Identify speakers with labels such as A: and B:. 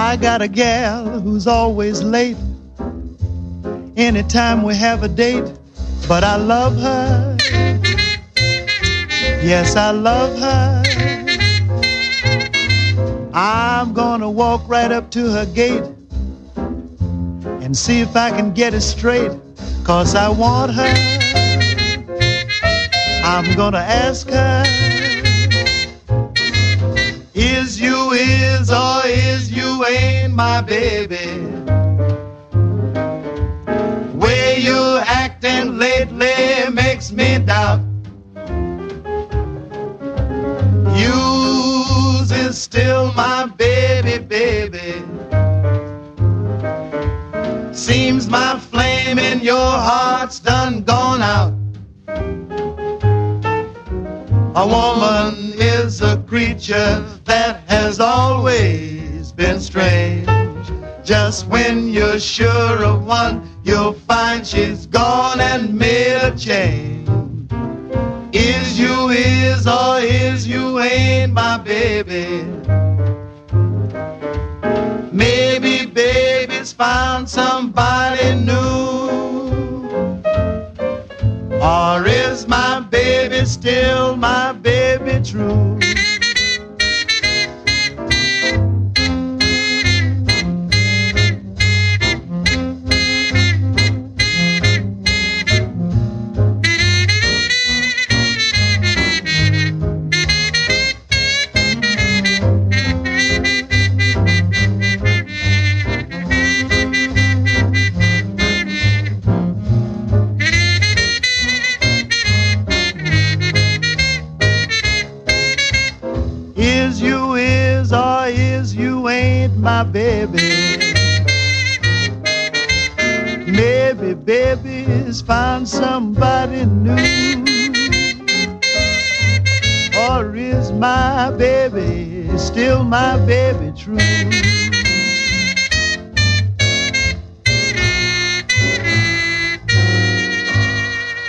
A: I got a gal who's always late anytime we have a date, but I love her. Yes, I love her. I'm gonna walk right up to her gate and see if I can get it straight, 'cause I want her. I'm gonna ask her, is you is or is you ain't my baby? Way you acting lately makes me doubt. You's is still my baby, baby. Seems my flame in your heart's done gone out. A woman is a creature that has always been strange. Just when you're sure of one, you'll find she's gone and made a change. Is you is or is you ain't my baby? Maybe baby's found somebody new. Or is my baby still my baby true? My baby, maybe baby's found somebody new. Or is my baby still my baby true?